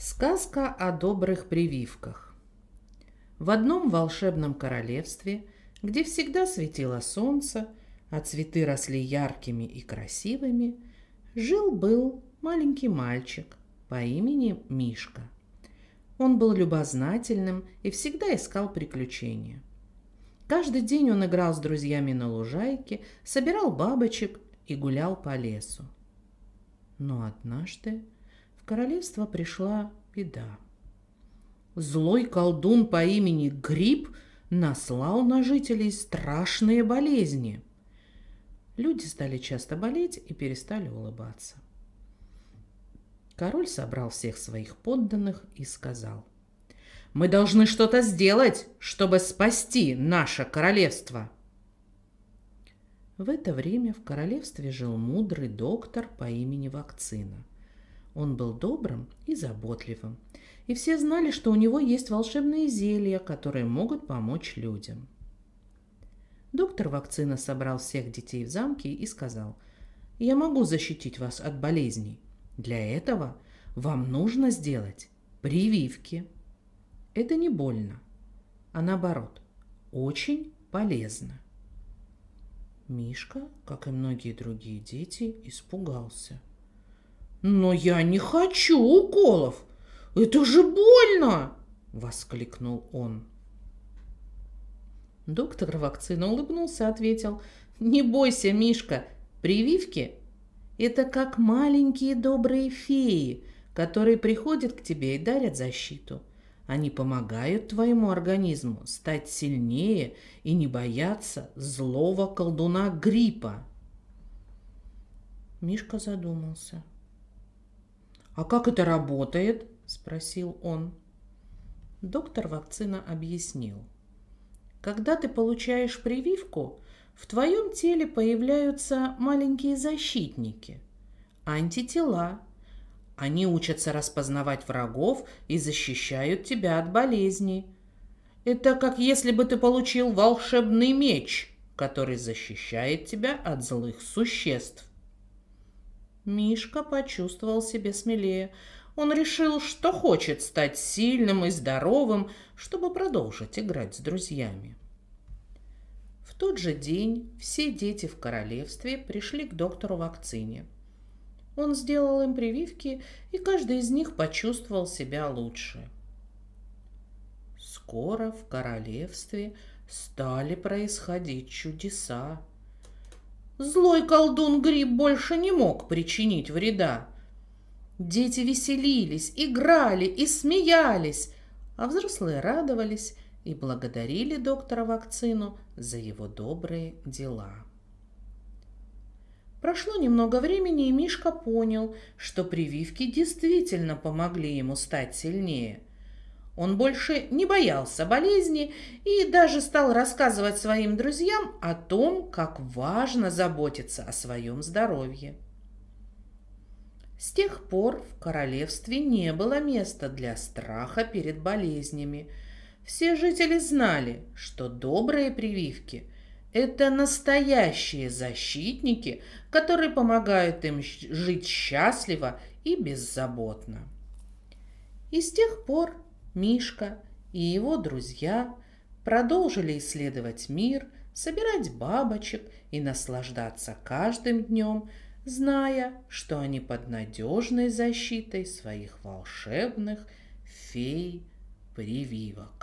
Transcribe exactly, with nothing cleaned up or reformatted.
Сказка о добрых прививках. В одном волшебном королевстве, где всегда светило солнце, а цветы росли яркими и красивыми, жил-был маленький мальчик по имени Мишка. Он был любознательным и всегда искал приключения. Каждый день он играл с друзьями на лужайке, собирал бабочек и гулял по лесу. Но однажды в королевство пришла беда. Злой колдун по имени Гриб наслал на жителей страшные болезни. Люди стали часто болеть и перестали улыбаться. Король собрал всех своих подданных и сказал: «Мы должны что-то сделать, чтобы спасти наше королевство». В это время в королевстве жил мудрый доктор по имени Вакцина. Он был добрым и заботливым, и все знали, что у него есть волшебные зелья, которые могут помочь людям. Доктор Вакцина собрал всех детей в замке и сказал: «Я могу защитить вас от болезней. Для этого вам нужно сделать прививки. Это не больно, а наоборот, очень полезно». Мишка, как и многие другие дети, испугался. «Но я не хочу уколов! Это же больно!» — воскликнул он. Доктор Вакцина улыбнулся и ответил: «Не бойся, Мишка, прививки — это как маленькие добрые феи, которые приходят к тебе и дарят защиту. Они помогают твоему организму стать сильнее и не бояться злого колдуна Гриппа». Мишка задумался. «А как это работает?» – спросил он. Доктор Вакцина объяснил. Когда ты получаешь прививку, в твоем теле появляются маленькие защитники, антитела. Они учатся распознавать врагов и защищают тебя от болезней. Это как если бы ты получил волшебный меч, который защищает тебя от злых существ. Мишка почувствовал себя смелее. Он решил, что хочет стать сильным и здоровым, чтобы продолжить играть с друзьями. В тот же день все дети в королевстве пришли к доктору Вакцине. Он сделал им прививки, и каждый из них почувствовал себя лучше. Скоро в королевстве стали происходить чудеса. Злой колдун Гриб больше не мог причинить вреда. Дети веселились, играли и смеялись, а взрослые радовались и благодарили доктора Вакцину за его добрые дела. Прошло немного времени, и Мишка понял, что прививки действительно помогли ему стать сильнее. Он больше не боялся болезни и даже стал рассказывать своим друзьям о том, как важно заботиться о своем здоровье. С тех пор в королевстве не было места для страха перед болезнями. Все жители знали, что добрые прививки – это настоящие защитники, которые помогают им жить счастливо и беззаботно. И с тех пор Мишка и его друзья продолжили исследовать мир, собирать бабочек и наслаждаться каждым днем, зная, что они под надежной защитой своих волшебных фей-прививок.